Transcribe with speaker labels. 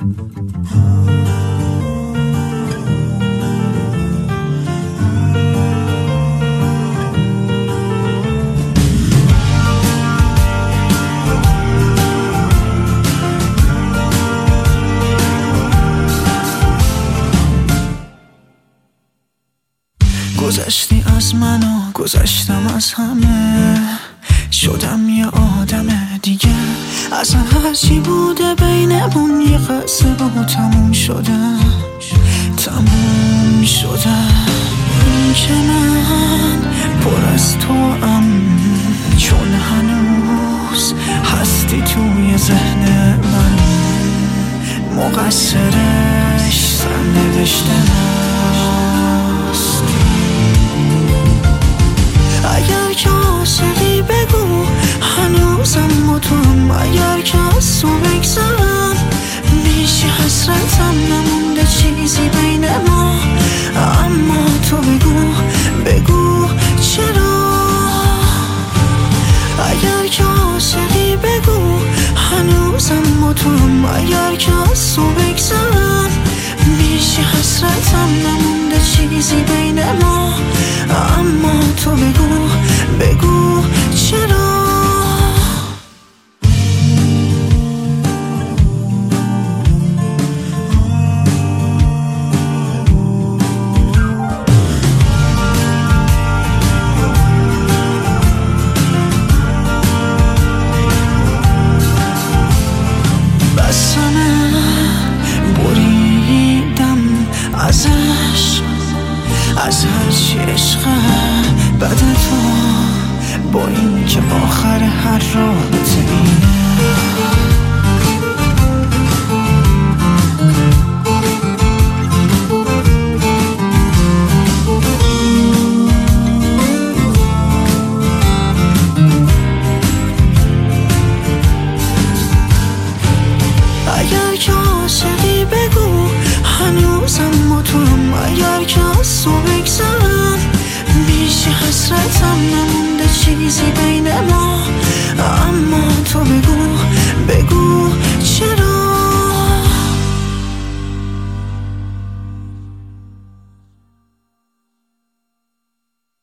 Speaker 1: گذشتی از من و گذشتم از همه، شدم یه آدم دیگه. اصلا هرچی بوده بینمون یه قصه با تموم شده، تموم شده. این که من پر از توام، چون هنوز هستی توی ذهن من. مقصرش سرنوشته است. اگر که عاشقی بگو هنوزم با توام. اگر که از تو بگذرم میشه حسرتم، نمونده چیزی بین ما. اما تو بگو چرا. اگر که عاشقی بگو هنوزم با توام. اگر که از تو بگذرم میشه حسرتم، نمونده چیزی بین ما. اما تو بگو چرا. بسمه بریدم ازش، از هرچی عشق بد تو، با این که آخر هر رابطه اینه.